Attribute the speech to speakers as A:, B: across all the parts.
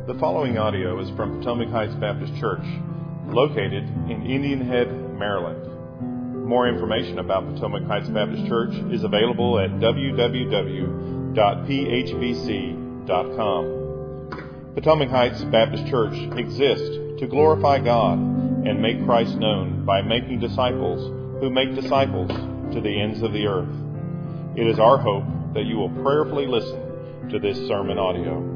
A: The following audio is from Potomac Heights Baptist Church, located in Indian Head, Maryland. More information about Potomac Heights Baptist Church is available at www.phbc.com. Potomac Heights Baptist Church exists to glorify God and make Christ known by making disciples who make disciples to the ends of the earth. It is our hope that you will prayerfully listen to this sermon audio.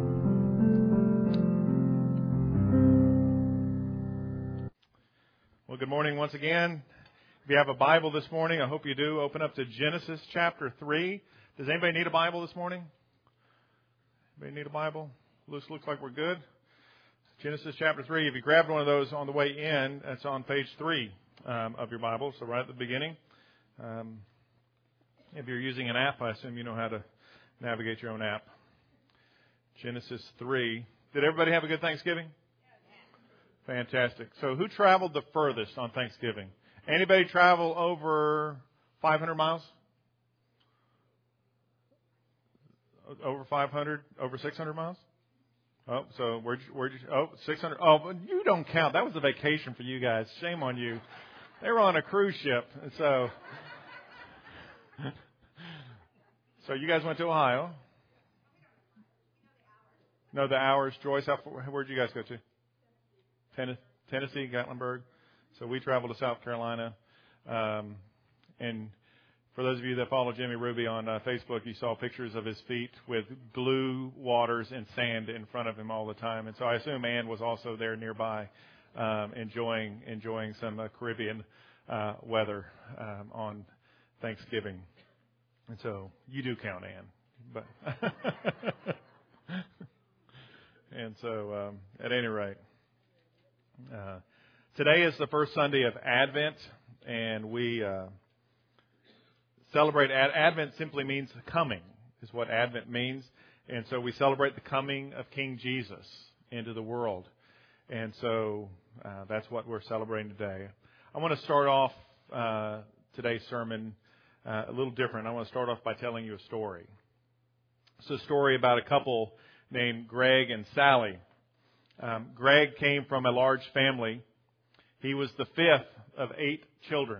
A: Well, good morning once again. If you have a Bible this morning, I hope you do. Open up to Genesis chapter 3. Does anybody need a Bible this morning? Anybody need a Bible? Looks like we're good. Genesis chapter 3. If you grabbed one of those on the way in, it's on page 3 of your Bible, so right at the beginning. If you're using an app, I assume you know how to navigate your own app. Genesis 3. Did everybody have a good Thanksgiving? Fantastic. So who traveled the furthest on Thanksgiving? Anybody travel over 500 miles? Over 500? Over 600 miles? Oh, so where'd you 600. Oh, but you don't count. That was a vacation for you guys. Shame on you. They were on a cruise ship. And so you guys went to Ohio. No, the hours. Joyce, where'd you guys go to? Tennessee, Gatlinburg. So we traveled to South Carolina. And for those of you that follow Jimmy Ruby on Facebook, you saw pictures of his feet with blue waters and sand in front of him all the time. And so I assume Ann was also there nearby, enjoying some Caribbean weather on Thanksgiving. And so you do count, Ann. But and so at any rate. Today is the first Sunday of Advent, and we celebrate. Advent simply means coming, is what Advent means. And so we celebrate the coming of King Jesus into the world. And so that's what we're celebrating today. I want to start off today's sermon a little different. I want to start off by telling you a story. It's a story about a couple named Greg and Sally. Greg came from a large family. He was the fifth of 8 children.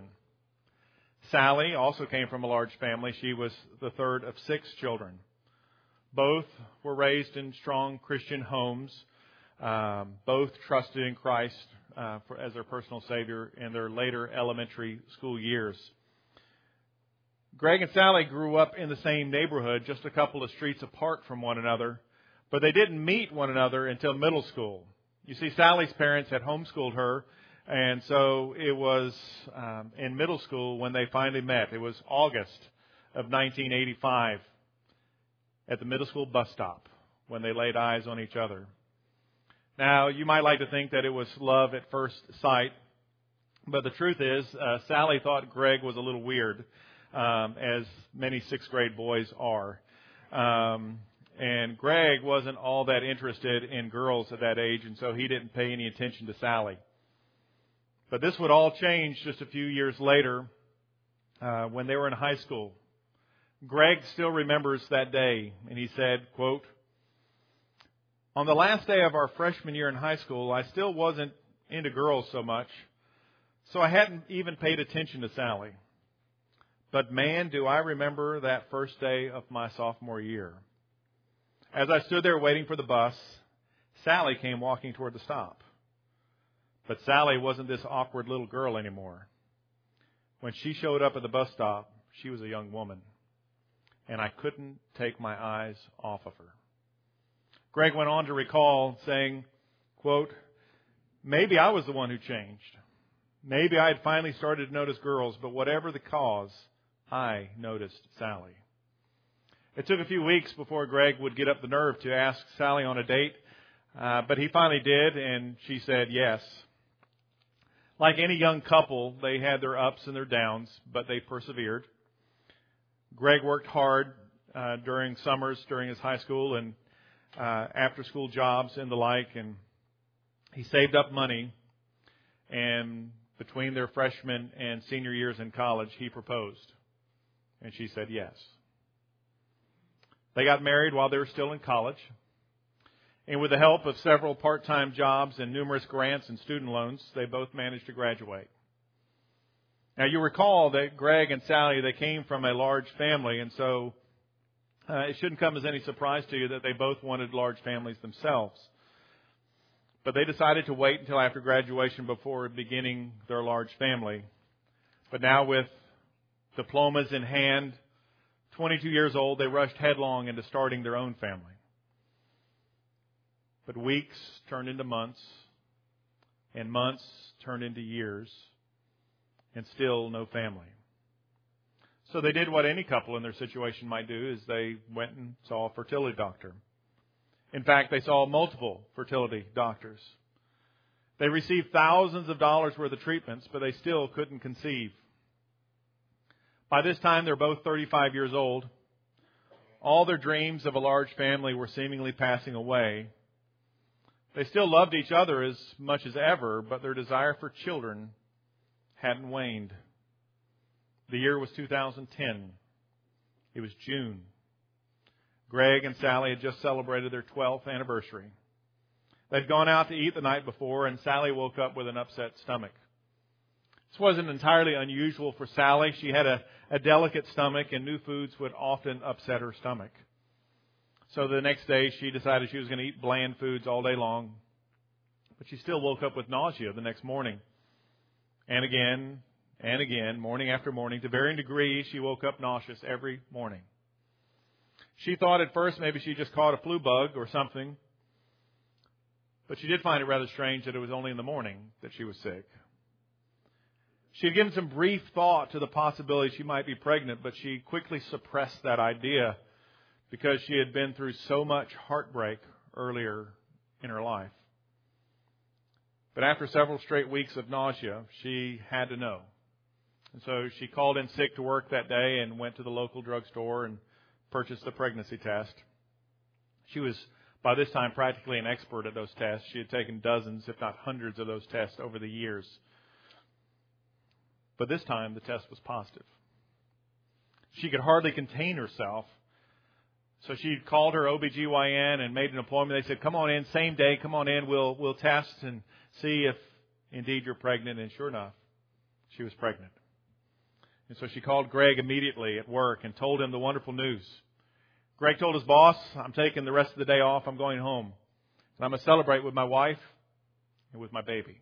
A: Sally also came from a large family. She was the third of 6 children. Both were raised in strong Christian homes. Both trusted in Christ as their personal Savior in their later elementary school years. Greg and Sally grew up in the same neighborhood, just a couple of streets apart from one another. But they didn't meet one another until middle school. You see, Sally's parents had homeschooled her, and so it was in middle school when they finally met. It was August of 1985 at the middle school bus stop when they laid eyes on each other. Now, you might like to think that it was love at first sight, but the truth is Sally thought Greg was a little weird, as many 6th grade boys are. And Greg wasn't all that interested in girls at that age, and so he didn't pay any attention to Sally. But this would all change just a few years later when they were in high school. Greg still remembers that day, and he said, quote, "On the last day of our freshman year in high school, I still wasn't into girls so much, so I hadn't even paid attention to Sally. But man, do I remember that first day of my sophomore year. As I stood there waiting for the bus, Sally came walking toward the stop. But Sally wasn't this awkward little girl anymore. When she showed up at the bus stop, she was a young woman, and I couldn't take my eyes off of her." Greg went on to recall saying, quote, "Maybe I was the one who changed. Maybe I had finally started to notice girls, but whatever the cause, I noticed Sally." It took a few weeks before Greg would get up the nerve to ask Sally on a date, but he finally did, and she said yes. Like any young couple, they had their ups and their downs, but they persevered. Greg worked hard during summers, during his high school, and after-school jobs and the like, and he saved up money, and between their freshman and senior years in college, he proposed, and she said yes. They got married while they were still in college. And with the help of several part-time jobs and numerous grants and student loans, they both managed to graduate. Now, you recall that Greg and Sally, they came from a large family, and so it shouldn't come as any surprise to you that they both wanted large families themselves. But they decided to wait until after graduation before beginning their large family. But now with diplomas in hand, 22 years old, they rushed headlong into starting their own family. But weeks turned into months, and months turned into years, and still no family. So they did what any couple in their situation might do, is they went and saw a fertility doctor. In fact, they saw multiple fertility doctors. They received thousands of dollars worth of treatments, but they still couldn't conceive. By this time, they're both 35 years old. All their dreams of a large family were seemingly passing away. They still loved each other as much as ever, but their desire for children hadn't waned. The year was 2010. It was June. Greg and Sally had just celebrated their 12th anniversary. They'd gone out to eat the night before, and Sally woke up with an upset stomach. This wasn't entirely unusual for Sally. She had a delicate stomach, and new foods would often upset her stomach. So the next day, she decided she was going to eat bland foods all day long. But she still woke up with nausea the next morning. And again, morning after morning. To varying degrees, she woke up nauseous every morning. She thought at first maybe she just caught a flu bug or something. But she did find it rather strange that it was only in the morning that she was sick. She had given some brief thought to the possibility she might be pregnant, but she quickly suppressed that idea because she had been through so much heartbreak earlier in her life. But after several straight weeks of nausea, she had to know. And so she called in sick to work that day and went to the local drugstore and purchased a pregnancy test. She was, by this time, practically an expert at those tests. She had taken dozens, if not hundreds, of those tests over the years. But this time, the test was positive. She could hardly contain herself. So she called her OBGYN and made an appointment. They said, come on in, same day, come on in, we'll test and see if indeed you're pregnant. And sure enough, she was pregnant. And so she called Greg immediately at work and told him the wonderful news. Greg told his boss, I'm taking the rest of the day off, I'm going home. And I'm going to celebrate with my wife and with my baby.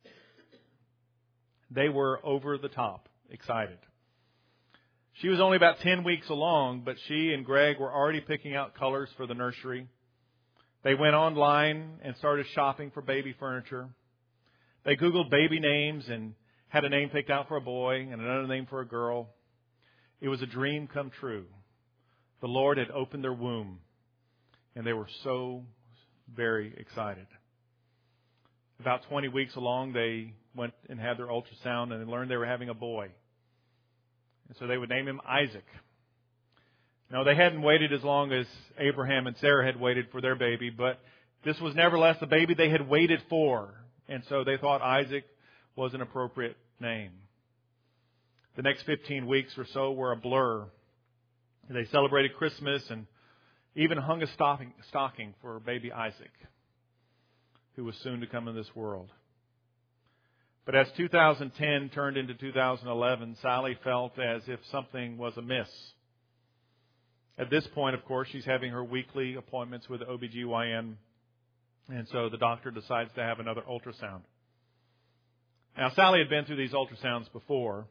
A: They were over the top excited. She was only about 10 weeks along, but she and Greg were already picking out colors for the nursery. They went online and started shopping for baby furniture. They Googled baby names and had a name picked out for a boy and another name for a girl. It was a dream come true. The Lord had opened their womb, and they were so very excited. About 20 weeks along, they went and had their ultrasound, and they learned they were having a boy. And so they would name him Isaac. Now, they hadn't waited as long as Abraham and Sarah had waited for their baby, but this was nevertheless the baby they had waited for. And so they thought Isaac was an appropriate name. The next 15 weeks or so were a blur. They celebrated Christmas and even hung a stocking for baby Isaac, who was soon to come in this world. But as 2010 turned into 2011, Sally felt as if something was amiss. At this point, of course, she's having her weekly appointments with the OBGYN, and so the doctor decides to have another ultrasound. Now, Sally had been through these ultrasounds before.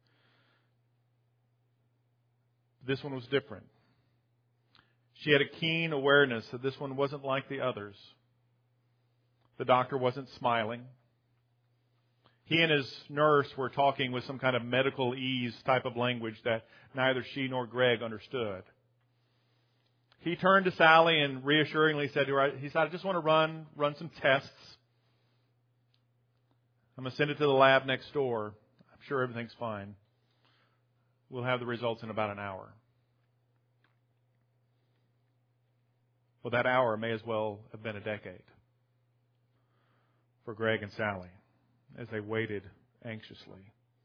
A: This one was different. She had a keen awareness that this one wasn't like the others. The doctor wasn't smiling. He and his nurse were talking with some kind of medical ease type of language that neither she nor Greg understood. He turned to Sally and reassuringly said to her, he said, I just want to run some tests. I'm going to send it to the lab next door. I'm sure everything's fine. We'll have the results in about an hour. Well, that hour may as well have been a decade for Greg and Sally as they waited anxiously.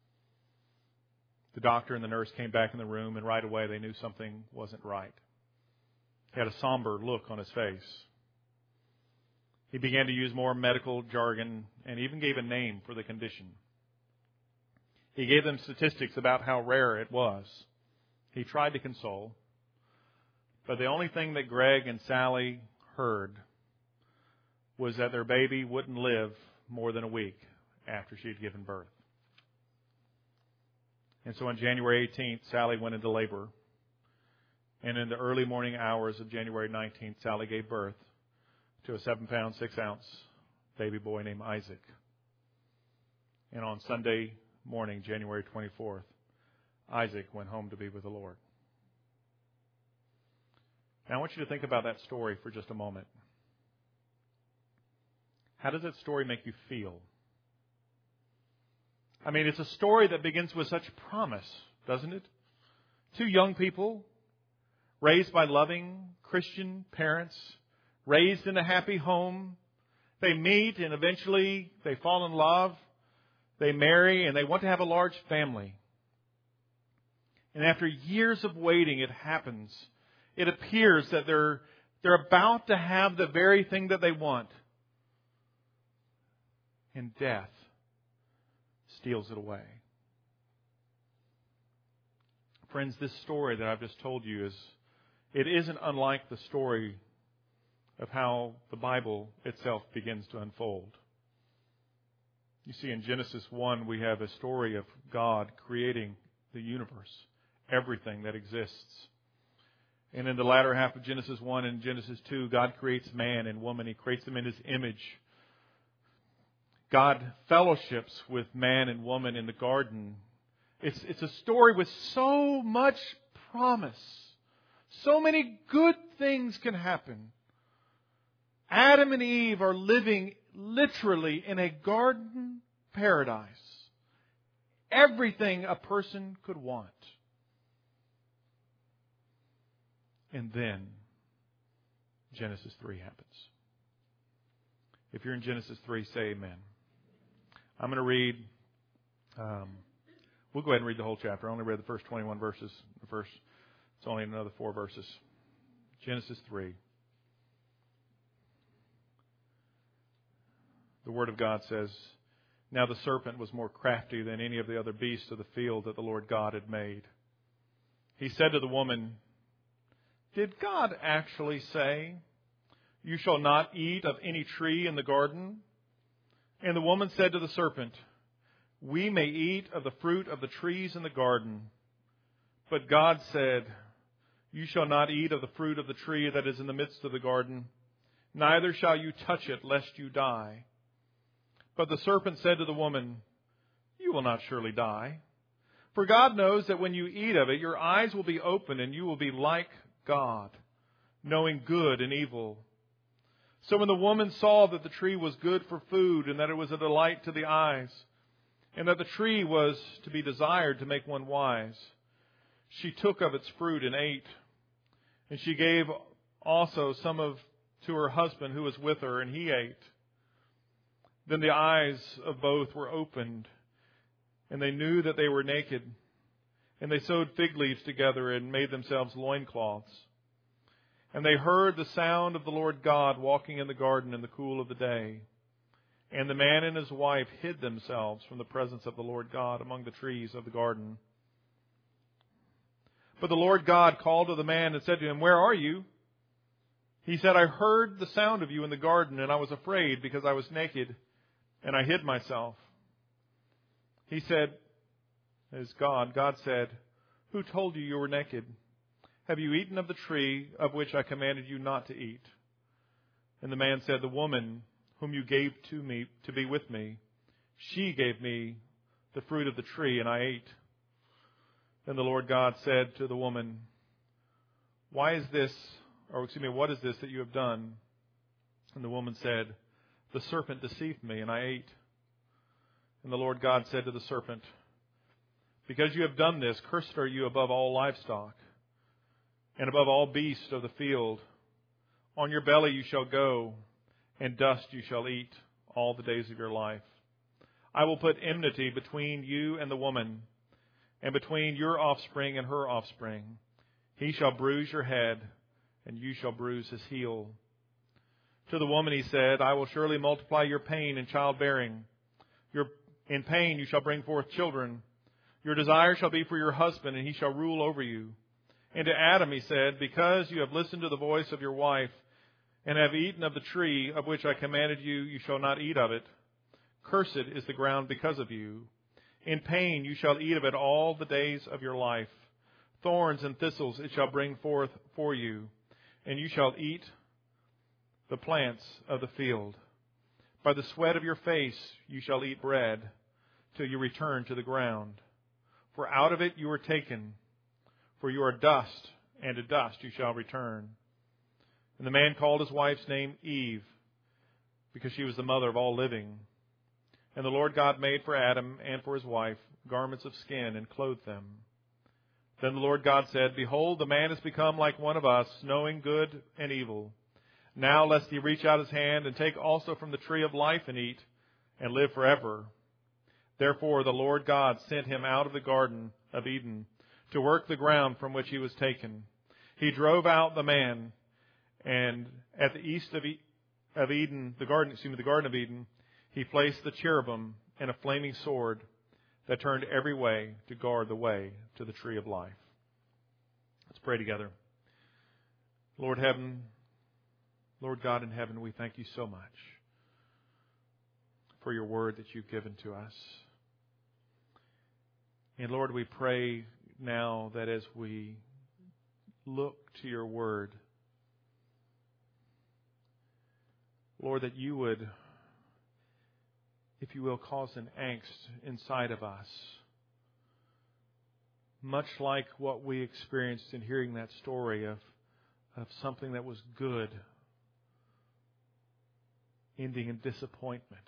A: The doctor and the nurse came back in the room, and right away they knew something wasn't right. He had a somber look on his face. He began to use more medical jargon and even gave a name for the condition. He gave them statistics about how rare it was. He tried to console. But the only thing that Greg and Sally heard was that their baby wouldn't live more than a week after she'd given birth. And so on January 18th, Sally went into labor. And in the early morning hours of January 19th, Sally gave birth to a 7-pound, 6-ounce baby boy named Isaac. And on Sunday morning, January 24th, Isaac went home to be with the Lord. Now I want you to think about that story for just a moment. How does that story make you feel? I mean, it's a story that begins with such promise, doesn't it? Two young people raised by loving Christian parents, raised in a happy home. They meet and eventually they fall in love. They marry and they want to have a large family. And after years of waiting, it happens. It appears that they're about to have the very thing that they want. And death steals it away. Friends, this story that I've just told you isn't unlike the story of how the Bible itself begins to unfold. You see, in Genesis 1, we have a story of God creating the universe, everything that exists. And in the latter half of Genesis 1 and Genesis 2, God creates man and woman. He creates them in His image. God fellowships with man and woman in the garden. It's a story with so much promise. So many good things can happen. Adam and Eve are living literally in a garden paradise. Everything a person could want. And then Genesis 3 happens. If you're in Genesis 3, say amen. I'm going to read, we'll go ahead and read the whole chapter. I only read the first 21 verses. It's only another 4 verses. Genesis 3. The Word of God says, "Now the serpent was more crafty than any of the other beasts of the field that the Lord God had made. He said to the woman, 'Did God actually say, "You shall not eat of any tree in the garden"?' And the woman said to the serpent, 'We may eat of the fruit of the trees in the garden.' But God said, 'You shall not eat of the fruit of the tree that is in the midst of the garden, neither shall you touch it, lest you die.' But the serpent said to the woman, 'You will not surely die. For God knows that when you eat of it, your eyes will be opened, and you will be like God, knowing good and evil.' So when the woman saw that the tree was good for food, and that it was a delight to the eyes, and that the tree was to be desired to make one wise, she took of its fruit and ate. And she gave also some to her husband who was with her, and he ate. Then the eyes of both were opened, and they knew that they were naked. And they sewed fig leaves together and made themselves loincloths. And they heard the sound of the Lord God walking in the garden in the cool of the day. And the man and his wife hid themselves from the presence of the Lord God among the trees of the garden. But the Lord God called to the man and said to him, 'Where are you?' He said, 'I heard the sound of you in the garden, and I was afraid because I was naked, and I hid myself.' He said, God said, 'Who told you you were naked? Have you eaten of the tree of which I commanded you not to eat?' And the man said, 'The woman whom you gave to me to be with me, she gave me the fruit of the tree, and I ate.' Then the Lord God said to the woman, 'What is this that you have done?' And the woman said, 'The serpent deceived me, and I ate.' And the Lord God said to the serpent, 'Because you have done this, cursed are you above all livestock, and above all beasts of the field. On your belly you shall go, and dust you shall eat all the days of your life. I will put enmity between you and the woman, and between your offspring and her offspring. He shall bruise your head, and you shall bruise his heel. To the woman he said, I will surely multiply your pain in childbearing. In pain you shall bring forth children. Your desire shall be for your husband, and he shall rule over you. And to Adam he said, because you have listened to the voice of your wife, and have eaten of the tree of which I commanded you, you shall not eat of it. Cursed is the ground because of you. In pain you shall eat of it all the days of your life. Thorns and thistles it shall bring forth for you, and you shall eat the plants of the field. By the sweat of your face you shall eat bread, till you return to the ground. For out of it you were taken, for you are dust, and to dust you shall return. And the man called his wife's name Eve, because she was the mother of all living. And the Lord God made for Adam and for his wife garments of skin and clothed them. Then the Lord God said, Behold, the man has become like one of us, knowing good and evil. Now lest he reach out his hand and take also from the tree of life and eat, and live forever. Therefore the Lord God sent him out of the Garden of Eden to work the ground from which he was taken. He drove out the man, and at the east of Eden, the Garden of Eden, he placed the cherubim and a flaming sword that turned every way to guard the way to the tree of life. Let's pray together. Lord God in heaven, we thank you so much for your word that you've given to us. And Lord, we pray now that as we look to your word, Lord, that you would, if you will, cause an angst inside of us, much like what we experienced in hearing that story of something that was good ending in disappointment.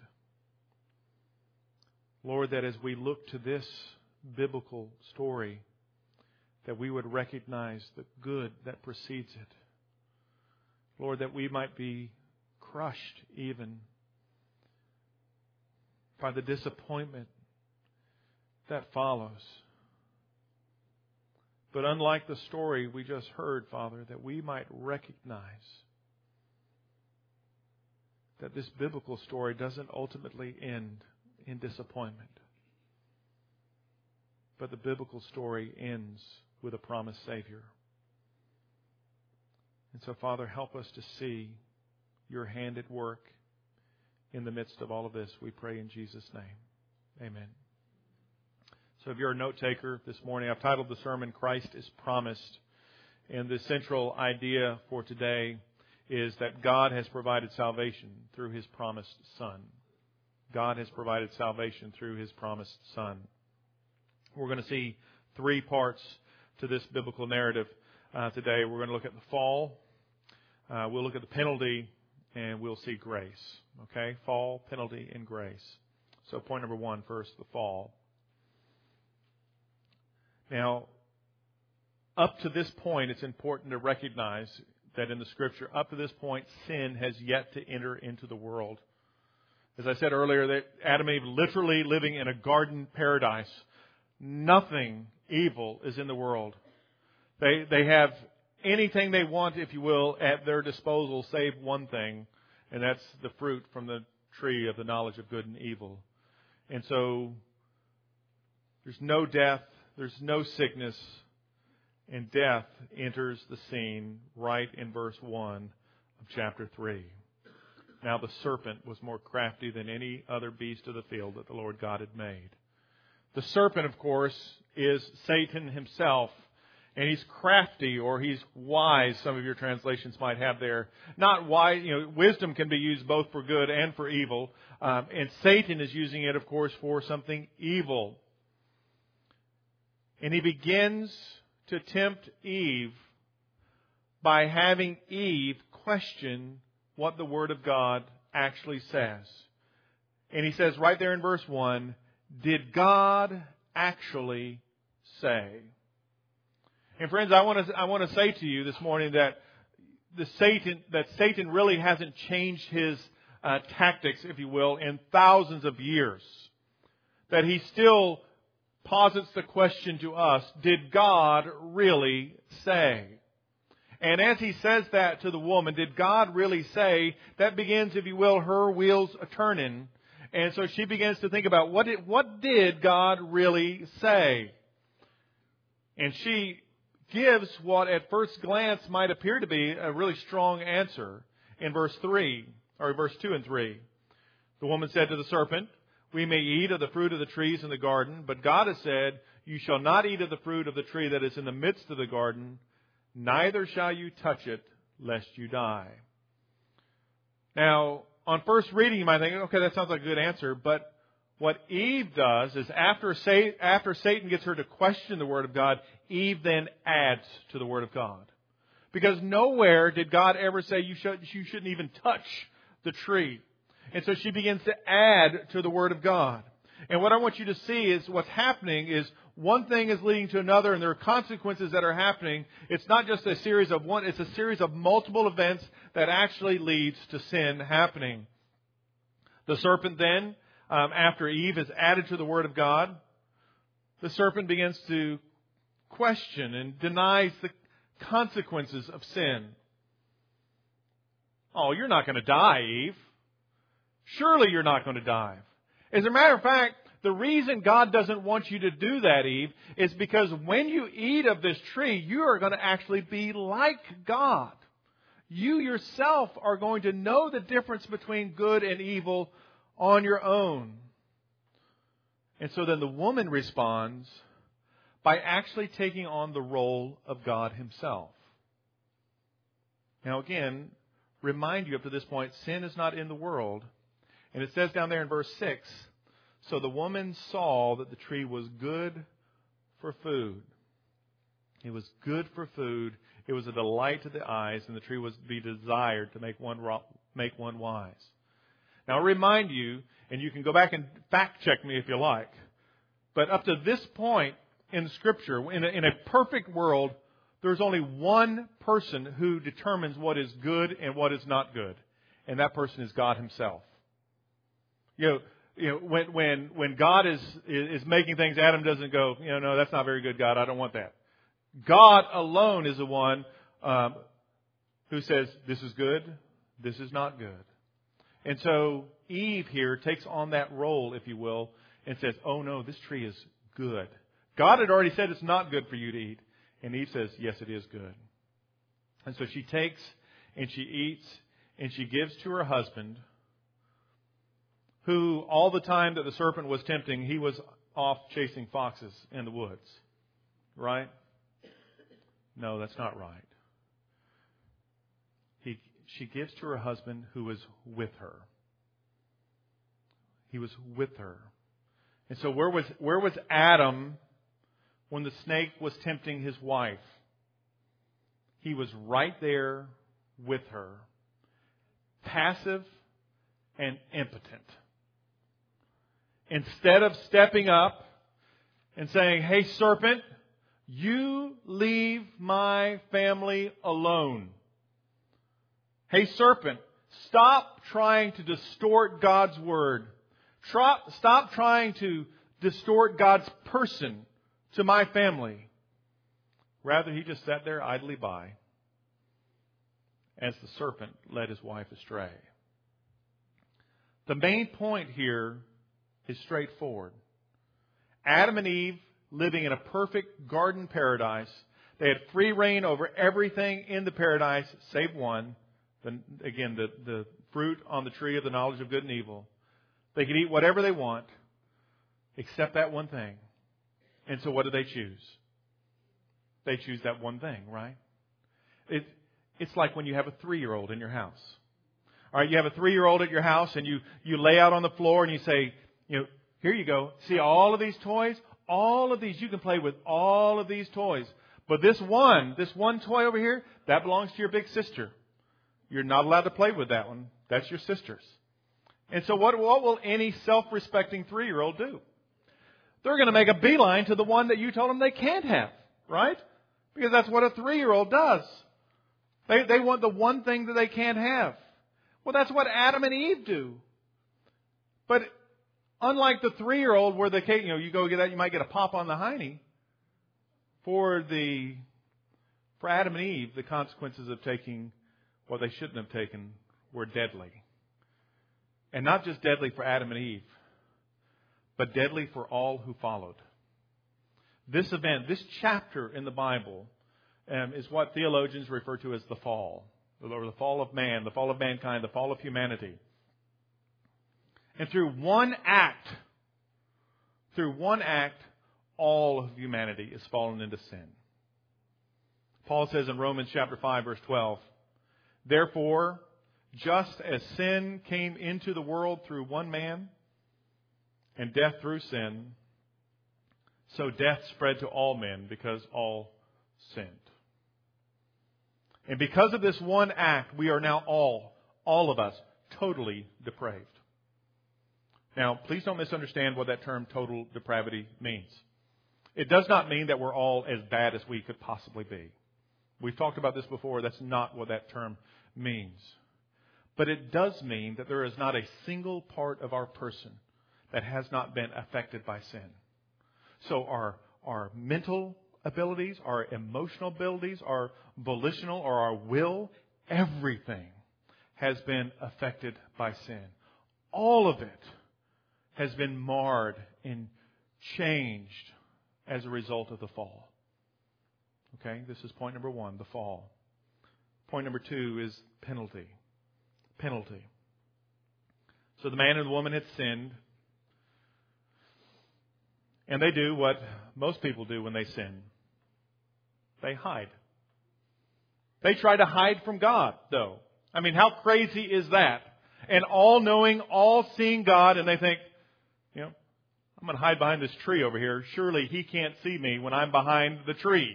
A: Lord, that as we look to this biblical story, that we would recognize the good that precedes it. Lord, that we might be crushed even by the disappointment that follows. But unlike the story we just heard, Father, that we might recognize that this biblical story doesn't ultimately end in disappointment. But the biblical story ends with a promised Savior. And so, Father, help us to see your hand at work in the midst of all of this. We pray in Jesus' name. Amen. So if you're a note taker this morning, I've titled the sermon, Christ is Promised. And the central idea for today is that God has provided salvation through His promised Son. God has provided salvation through His promised Son. We're going to see three parts to this biblical narrative today. We're going to look at the fall, we'll look at the penalty, and we'll see grace. Okay? Fall, penalty, and grace. So point number one first, the fall. Now, up to this point, it's important to recognize that in the Scripture, up to this point, sin has yet to enter into the world. As I said earlier, that Adam and Eve literally living in a garden paradise. Nothing evil is in the world. They have anything they want, if you will, at their disposal, save one thing, and that's the fruit from the tree of the knowledge of good and evil. And so there's no death, there's no sickness, and death enters the scene right in verse 1 of chapter 3. Now the serpent was more crafty than any other beast of the field that the Lord God had made. The serpent, of course, is Satan himself. And he's crafty, or he's wise, some of your translations might have there. Not wise, wisdom can be used both for good and for evil. And Satan is using it, of course, for something evil. And he begins to tempt Eve by having Eve question what the Word of God actually says. And he says right there in verse 1, did God actually say? And friends, I want to say to you this morning that Satan really hasn't changed his tactics, if you will, in thousands of years. That he still posits the question to us, did God really say? And as he says that to the woman, did God really say? That begins, if you will, her wheels a-turning. And so she begins to think about what did God really say? And she gives what at first glance might appear to be a really strong answer in verse 2 and 3. The woman said to the serpent, "We may eat of the fruit of the trees in the garden, but God has said, 'You shall not eat of the fruit of the tree that is in the midst of the garden, neither shall you touch it, lest you die.'" Now, on first reading, you might think, okay, that sounds like a good answer. But what Eve does is after Satan gets her to question the Word of God, Eve then adds to the Word of God. Because nowhere did God ever say you shouldn't even touch the tree. And so she begins to add to the Word of God. And what I want you to see is what's happening is one thing is leading to another, and there are consequences that are happening. It's not just a series of one, it's a series of multiple events that actually leads to sin happening. The serpent then, after Eve is added to the Word of God, the serpent begins to question and denies the consequences of sin. "Oh, you're not going to die, Eve. Surely you're not going to die." As a matter of fact, the reason God doesn't want you to do that, Eve, is because when you eat of this tree, you are going to actually be like God. You yourself are going to know the difference between good and evil on your own. And so then the woman responds by actually taking on the role of God Himself. Now again, remind you up to this point, sin is not in the world. And it says down there in verse 6, "So the woman saw that the tree was good for food." It was good for food. It was a delight to the eyes, and the tree was to be desired to make one wise. Now I'll remind you, and you can go back and fact check me if you like, but up to this point in Scripture, in a perfect world, there's only one person who determines what is good and what is not good, and that person is God Himself. You know, when God is making things, Adam doesn't go, "No, that's not very good, God. I don't want that." God alone is the one who says, "This is good, this is not good." And so Eve here takes on that role, if you will, and says, "Oh no, this tree is good. God had already said it's not good for you to eat." And Eve says, "Yes, it is good." And so she takes and she eats and she gives to her husband, who all the time that the serpent was tempting, he was off chasing foxes in the woods. Right? No, that's not right. She gives to her husband who was with her. He was with her. And so where was Adam when the snake was tempting his wife? He was right there with her, passive and impotent. Instead of stepping up and saying, "Hey, serpent, you leave my family alone. Hey, serpent, stop trying to distort God's word. Stop trying to distort God's person to my family." Rather, he just sat there idly by as the serpent led his wife astray. The main point here is straightforward. Adam and Eve, living in a perfect garden paradise, they had free reign over everything in the paradise save one. The fruit on the tree of the knowledge of good and evil. They could eat whatever they want, except that one thing. And so what do they choose? They choose that one thing, right? It's like when you have a 3-year-old in your house. All right, you have a 3-year-old at your house, and you lay out on the floor and you say, "Here you go. See all of these toys? All of these, you can play with all of these toys. But this one toy over here, that belongs to your big sister. You're not allowed to play with that one. That's your sister's." And so what will any self-respecting 3-year-old do? They're going to make a beeline to the one that you told them they can't have, right? Because that's what a 3-year-old does. They want the one thing that they can't have. Well, that's what Adam and Eve do. But unlike the 3-year-old where you go get that, you might get a pop on the hiney. For the For Adam and Eve, the consequences of taking what they shouldn't have taken were deadly. And not just deadly for Adam and Eve, but deadly for all who followed. This event, this chapter in the Bible, is what theologians refer to as the fall, or the fall of man, the fall of mankind, the fall of humanity. And through one act, all of humanity is fallen into sin. Paul says in Romans chapter 5, verse 12, "Therefore, just as sin came into the world through one man, and death through sin, so death spread to all men because all sinned." And because of this one act, we are now all of us, totally depraved. Now, please don't misunderstand what that term total depravity means. It does not mean that we're all as bad as we could possibly be. We've talked about this before. That's not what that term means. But it does mean that there is not a single part of our person that has not been affected by sin. So our mental abilities, our emotional abilities, our volitional or our will, everything has been affected by sin. All of it has been marred and changed as a result of the fall. Okay, this is point number one, the fall. Point number two is penalty. Penalty. So the man and the woman had sinned. And they do what most people do when they sin. They hide. They try to hide from God, though. I mean, how crazy is that? An all-knowing, all-seeing God, and they think, I'm going to hide behind this tree over here. Surely He can't see me when I'm behind the tree.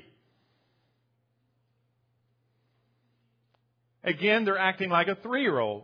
A: Again, they're acting like a 3-year-old.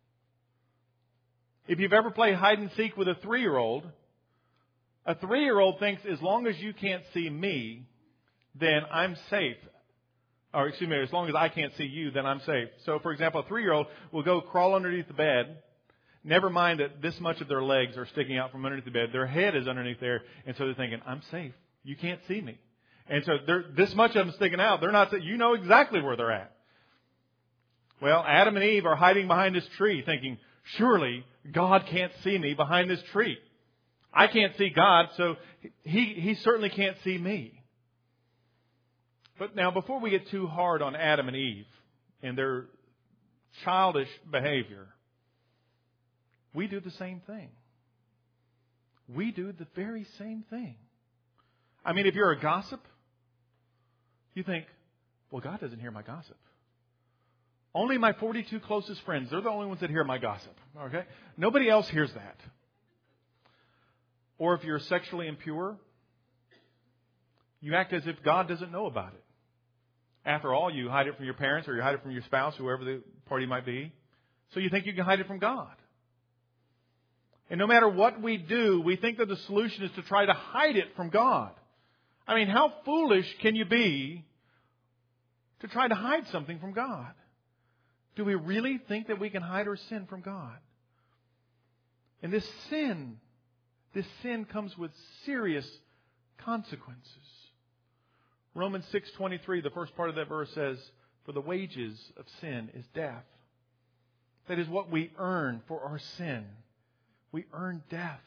A: If you've ever played hide and seek with a 3-year-old, a 3-year-old thinks as long as you can't see me, then I'm safe. Or excuse me, as long as I can't see you, then I'm safe. So, for example, a 3-year-old will go crawl underneath the bed. Never mind that this much of their legs are sticking out from underneath the bed. Their head is underneath there. And so they're thinking, I'm safe. You can't see me. And so this much of them sticking out. They're not, you know exactly where they're at. Well, Adam and Eve are hiding behind this tree thinking, surely God can't see me behind this tree. I can't see God, so He certainly can't see me. But now, before we get too hard on Adam and Eve and their childish behavior, we do the same thing. We do the very same thing. I mean, if you're a gossip, you think, well, God doesn't hear my gossip. Only my 42 closest friends, they're the only ones that hear my gossip. Okay? Nobody else hears that. Or if you're sexually impure, you act as if God doesn't know about it. After all, you hide it from your parents or you hide it from your spouse, whoever the party might be. So you think you can hide it from God. And no matter what we do, we think that the solution is to try to hide it from God. I mean, how foolish can you be to try to hide something from God? Do we really think that we can hide our sin from God? And this sin comes with serious consequences. Romans 6:23, the first part of that verse says, "For the wages of sin is death." That is what we earn for our sin. We earn death.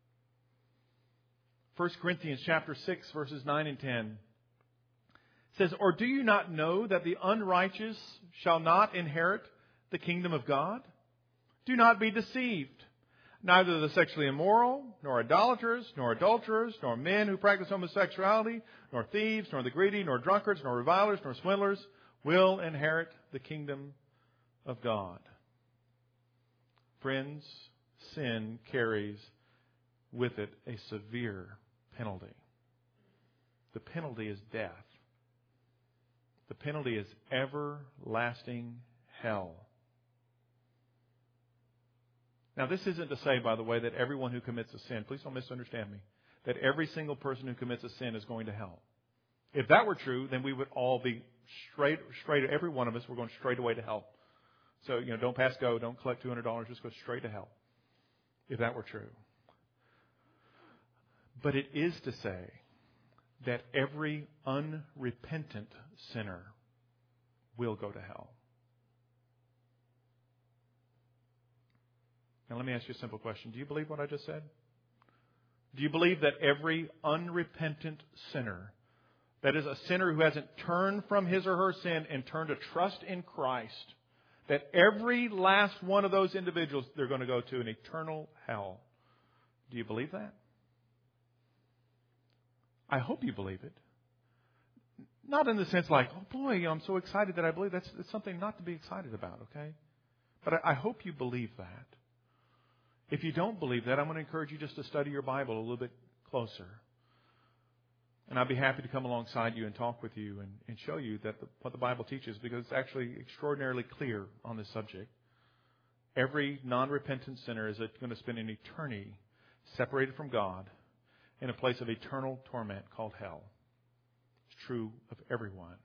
A: 1 Corinthians chapter 6, verses 9 and 10 says, "Or do you not know that the unrighteous shall not inherit the kingdom of God? Do not be deceived. Neither the sexually immoral, nor idolaters, nor adulterers, nor men who practice homosexuality, nor thieves, nor the greedy, nor drunkards, nor revilers, nor swindlers will inherit the kingdom of God." Friends, sin carries with it a severe penalty. The penalty is death. The penalty is everlasting hell. Now, this isn't to say, by the way, that everyone who commits a sin, please don't misunderstand me, that every single person who commits a sin is going to hell. If that were true, then we would all be straight, every one of us, we're going straight away to hell. So, don't pass go, don't collect $200, just go straight to hell. If that were true. But it is to say that every unrepentant sinner will go to hell. Now let me ask you a simple question. Do you believe what I just said? Do you believe that every unrepentant sinner, that is a sinner who hasn't turned from his or her sin and turned to trust in Christ, that every last one of those individuals, they're going to go to an eternal hell? Do you believe that? I hope you believe it. Not in the sense like, oh boy, I'm so excited that I believe. That's something not to be excited about, okay? But I hope you believe that. If you don't believe that, I'm going to encourage you just to study your Bible a little bit closer. And I'd be happy to come alongside you and talk with you and show you that what the Bible teaches, because it's actually extraordinarily clear on this subject. Every non-repentant sinner is going to spend an eternity separated from God in a place of eternal torment called hell. It's true of everyone.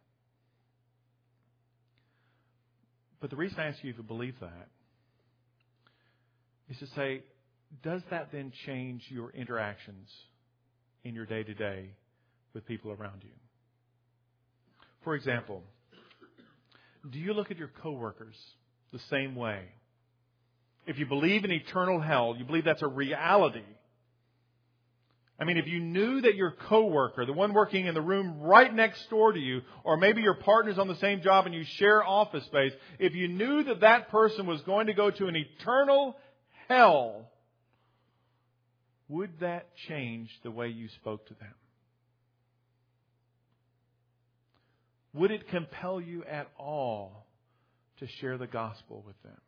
A: But the reason I ask you to believe that is to say, does that then change your interactions in your day-to-day with people around you? For example, do you look at your coworkers the same way? If you believe in eternal hell, you believe that's a reality. I mean, if you knew that your coworker, the one working in the room right next door to you, or maybe your partner's on the same job and you share office space, if you knew that that person was going to go to an eternal hell, would that change the way you spoke to them? Would it compel you at all to share the gospel with them?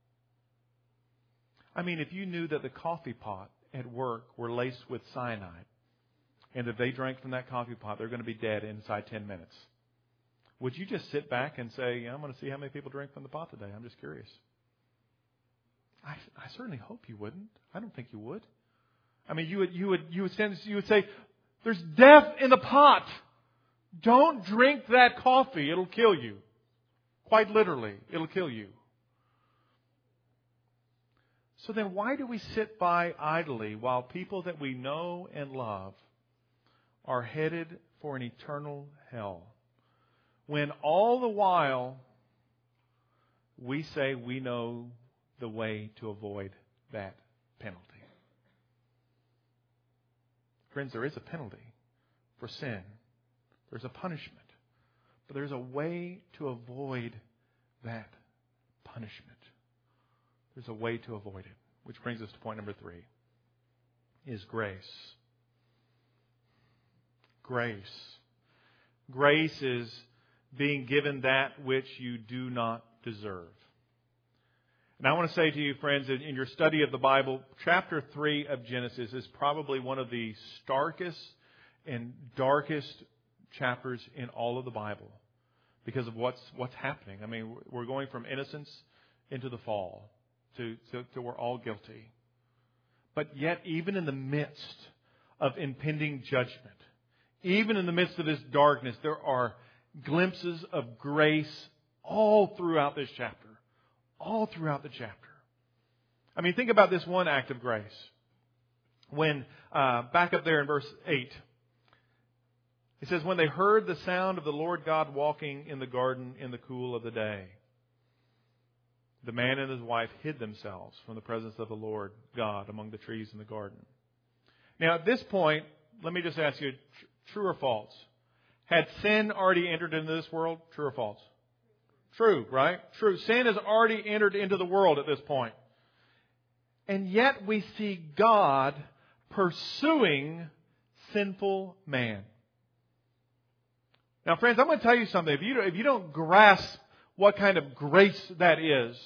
A: I mean, if you knew that the coffee pot at work were laced with cyanide, and if they drank from that coffee pot, they're going to be dead inside 10 minutes, would you just sit back and say, I'm going to see how many people drink from the pot today? I'm just curious. I certainly hope you wouldn't. I don't think you would. I mean, you would say, there's death in the pot. Don't drink that coffee. It'll kill you. Quite literally, it'll kill you. So then why do we sit by idly while people that we know and love are headed for an eternal hell, when all the while we say we know the way to avoid that penalty? Friends, there is a penalty for sin. There's a punishment. But there's a way to avoid that punishment. There's a way to avoid it. Which brings us to point number 3, is grace. Grace. Grace is being given that which you do not deserve. And I want to say to you, friends, in your study of the Bible, chapter 3 of Genesis is probably one of the starkest and darkest chapters in all of the Bible because of what's happening. I mean, we're going from innocence into the fall to we're all guilty. But yet, even in the midst of impending judgment, even in the midst of this darkness, there are glimpses of grace all throughout this chapter. All throughout the chapter. I mean, think about this one act of grace. When, back up there in verse 8, it says, when they heard the sound of the Lord God walking in the garden in the cool of the day, the man and his wife hid themselves from the presence of the Lord God among the trees in the garden. Now, at this point, let me just ask you, true or false? Had sin already entered into this world? True or false? True, right? True. Sin has already entered into the world at this point. And yet we see God pursuing sinful man. Now, friends, I'm going to tell you something. If you don't grasp what kind of grace that is,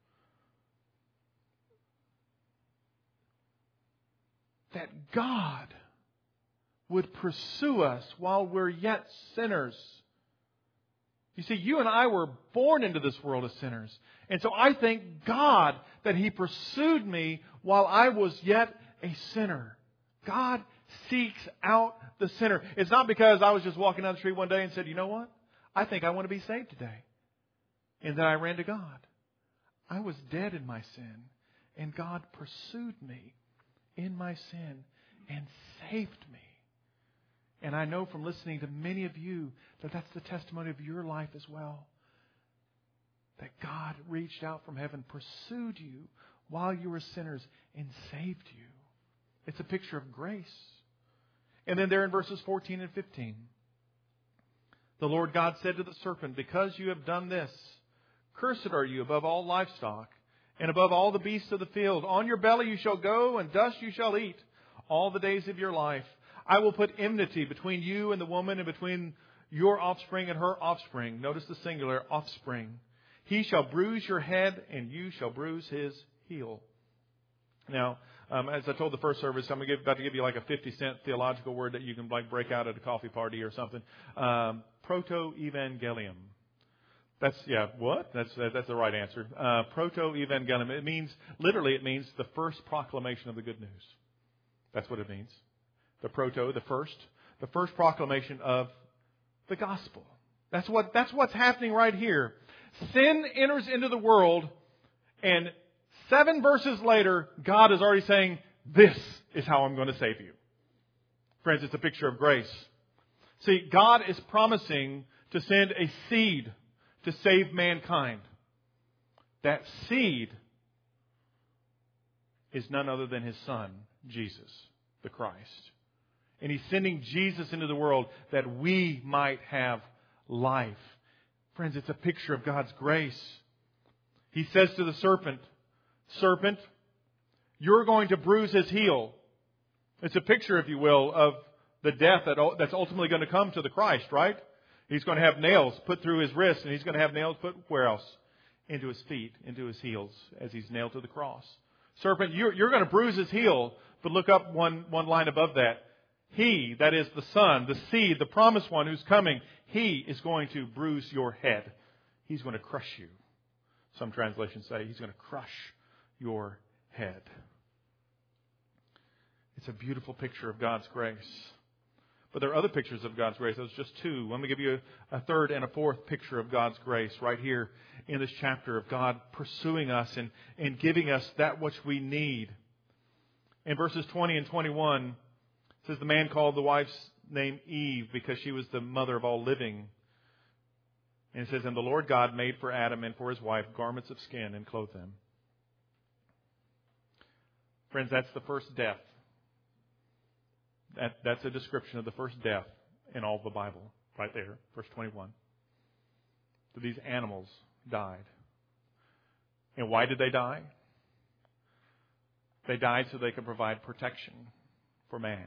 A: that God would pursue us while we're yet sinners. You see, you and I were born into this world as sinners. And so I thank God that He pursued me while I was yet a sinner. God seeks out the sinner. It's not because I was just walking down the street one day and said, you know what? I think I want to be saved today. And then I ran to God. I was dead in my sin. And God pursued me in my sin and saved me. And I know from listening to many of you that that's the testimony of your life as well. that God reached out from heaven, pursued you while you were sinners, and saved you. It's a picture of grace. And then there in verses 14 and 15, the Lord God said to the serpent, because you have done this, cursed are you above all livestock and above all the beasts of the field. On your belly you shall go, and dust you shall eat all the days of your life. I will put enmity between you and the woman, and between your offspring and her offspring. Notice the singular, offspring. He shall bruise your head, and you shall bruise his heel. Now, as I told the first service, I'm about to give you like a 50-cent theological word that you can like break out at a coffee party or something. Proto-evangelium. That's the right answer. Proto-evangelium. It means the first proclamation of the good news. That's what it means. The first proclamation of the gospel. That's what's happening right here. Sin enters into the world, and 7 verses later, God is already saying, this is how I'm going to save you. Friends, it's a picture of grace. See, God is promising to send a seed to save mankind. That seed is none other than His Son, Jesus, the Christ. And He's sending Jesus into the world that we might have life. Friends, it's a picture of God's grace. He says to the serpent, serpent, you're going to bruise his heel. It's a picture, if you will, of the death that's ultimately going to come to the Christ, right? He's going to have nails put through his wrists, and he's going to have nails put where else? Into his feet, into his heels, as he's nailed to the cross. Serpent, you're going to bruise his heel, but look up one line above that. He, that is the Son, the seed, the promised one who's coming, He is going to bruise your head. He's going to crush you. Some translations say He's going to crush your head. It's a beautiful picture of God's grace. But there are other pictures of God's grace. Those are just 2. Let me give you a third and a fourth picture of God's grace right here in this chapter of God pursuing us and giving us that which we need. In verses 20 and 21, it says the man called the wife's name Eve because she was the mother of all living. And it says, and the Lord God made for Adam and for his wife garments of skin and clothed them. Friends, that's the first death. That's a description of the first death in all of the Bible, right there, verse 21. So these animals died. And why did they die? They died so they could provide protection for man.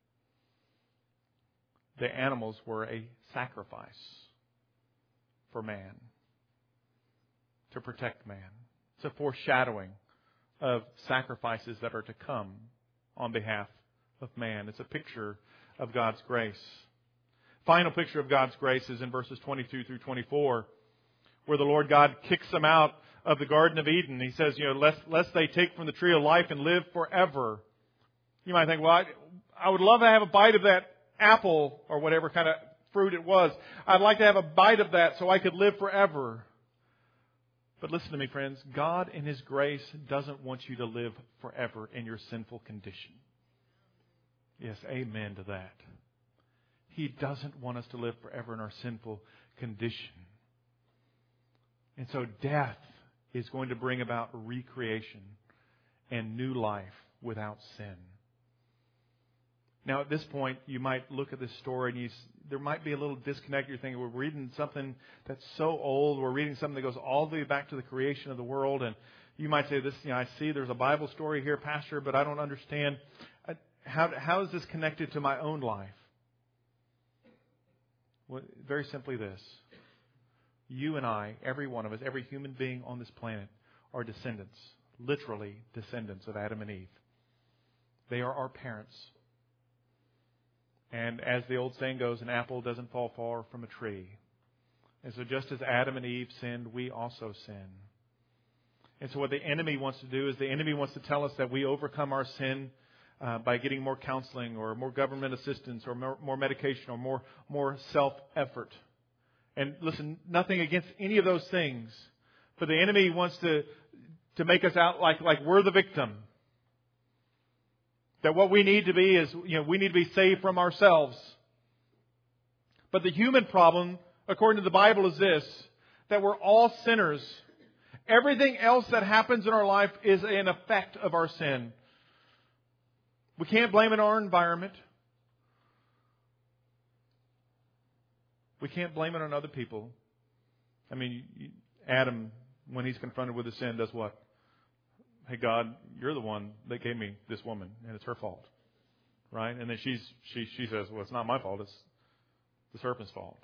A: The animals were a sacrifice for man, to protect man. It's a foreshadowing of sacrifices that are to come on behalf of man. It's a picture of God's grace. Final picture of God's grace is in verses 22 through 24, where the Lord God kicks them out of the Garden of Eden. He says, lest they take from the tree of life and live forever. You might think, well, I would love to have a bite of that apple or whatever kind of fruit it was. I'd like to have a bite of that so I could live forever. But listen to me, friends. God in His grace doesn't want you to live forever in your sinful condition. Yes, amen to that. He doesn't want us to live forever in our sinful condition. And so death is going to bring about recreation and new life without sin. Now, at this point, you might look at this story and there might be a little disconnect. You're thinking, we're reading something that's so old. We're reading something that goes all the way back to the creation of the world. And you might say, I see there's a Bible story here, Pastor, but I don't understand. How is this connected to my own life? Well, very simply this. You and I, every one of us, every human being on this planet are descendants, literally descendants of Adam and Eve. They are our parents. And as the old saying goes, an apple doesn't fall far from a tree. And so just as Adam and Eve sinned, we also sin. And so what the enemy wants to do is the enemy wants to tell us that we overcome our sin by getting more counseling or more government assistance or more medication or more self-effort. And listen, nothing against any of those things. But the enemy wants to make us out like we're the victim. That what we need to be is, we need to be saved from ourselves. But the human problem, according to the Bible, is this. that we're all sinners. Everything else that happens in our life is an effect of our sin. We can't blame it on our environment. We can't blame it on other people. I mean, Adam, when he's confronted with his sin, does what? Hey, God, you're the one that gave me this woman, and it's her fault. Right? And then she says, well, it's not my fault. It's the serpent's fault.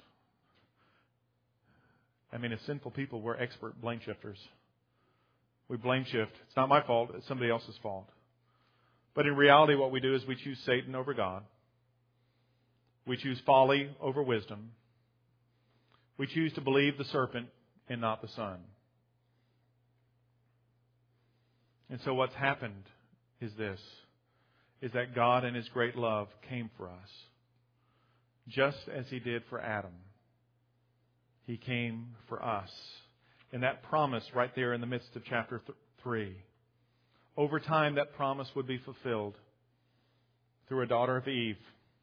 A: I mean, as sinful people, we're expert blame shifters. We blame shift. It's not my fault. It's somebody else's fault. But in reality, what we do is we choose Satan over God. We choose folly over wisdom. We choose to believe the serpent and not the Son. And so what's happened is this, is that God in His great love came for us. Just as He did for Adam. He came for us. And that promise right there in the midst of chapter 3. Over time, that promise would be fulfilled through a daughter of Eve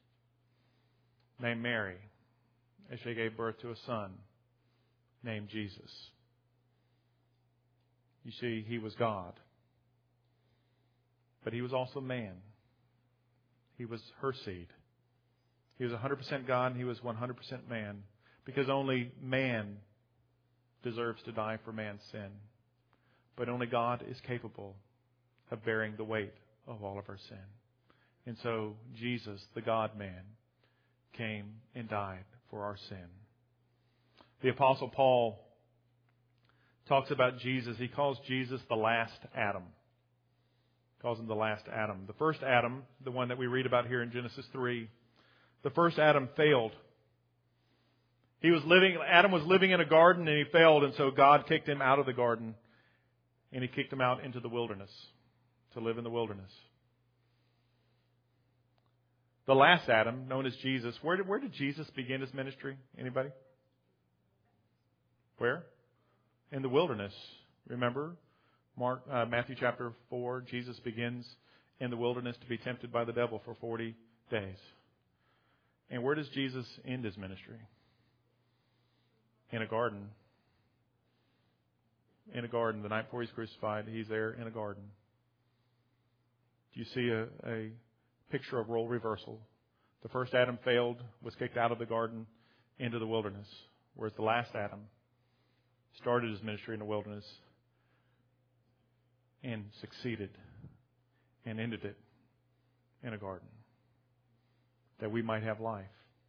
A: named Mary, as she gave birth to a son named Jesus. You see, He was God. But He was also man. He was her seed. He was 100% God and He was 100% man. Because only man deserves to die for man's sin. But only God is capable of bearing the weight of all of our sin. And so Jesus, the God-man, came and died for our sin. The Apostle Paul talks about Jesus. He calls Jesus the last Adam. He calls Him the last Adam. The first Adam, the one that we read about here in Genesis 3, the first Adam failed. Adam was living in a garden and he failed, and so God kicked him out of the garden and He kicked him out into the wilderness to live in the wilderness. The last Adam, known as Jesus, where did Jesus begin His ministry? Anybody? Where? In the wilderness. Remember? Matthew chapter 4, Jesus begins in the wilderness to be tempted by the devil for 40 days. And where does Jesus end His ministry? In a garden. In a garden. The night before He's crucified, He's there in a garden. Do you see a picture of role reversal? The first Adam failed, was kicked out of the garden into the wilderness. Whereas the last Adam started his ministry in the wilderness and succeeded and ended it in a garden. That we might have life.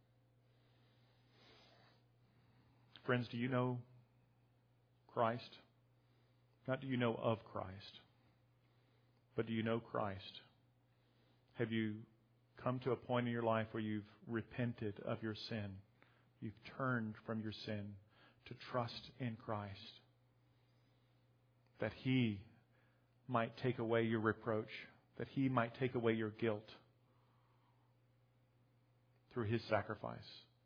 A: Friends, do you know Christ? Not do you know of Christ, but do you know Christ? Have you come to a point in your life where you've repented of your sin? You've turned from your sin to trust in Christ. That He might take away your reproach. That He might take away your guilt through His sacrifice.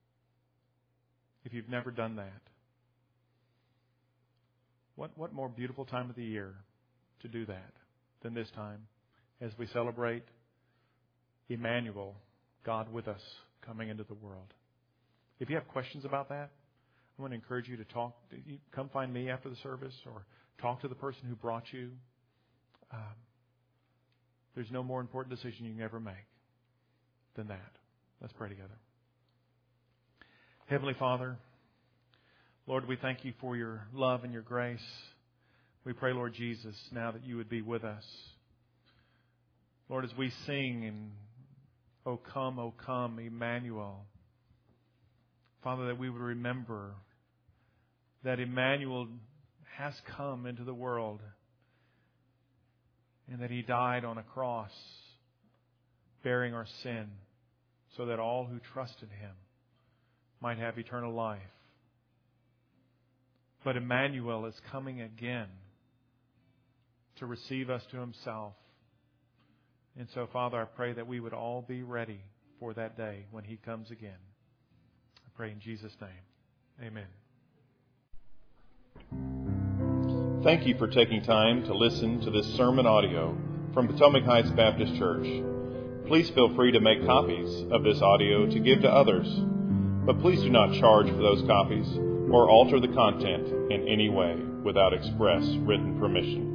A: If you've never done that, what more beautiful time of the year to do that than this time as we celebrate Emmanuel, God with us, coming into the world. If you have questions about that, I want to encourage you to talk. Come find me after the service or talk to the person who brought you. There's no more important decision you can ever make than that. Let's pray together. Heavenly Father, Lord, we thank You for Your love and Your grace. We pray, Lord Jesus, now that You would be with us. Lord, as we sing in O come, Emmanuel. Father, that we would remember that Emmanuel has come into the world and that He died on a cross bearing our sin so that all who trust in Him might have eternal life. But Emmanuel is coming again to receive us to Himself. And so, Father, I pray that we would all be ready for that day when He comes again. I pray in Jesus' name. Amen. Thank you for taking time to listen to this sermon audio from Potomac Heights Baptist Church. Please feel free to make copies of this audio to give to others. But please do not charge for those copies. or alter the content in any way without express written permission.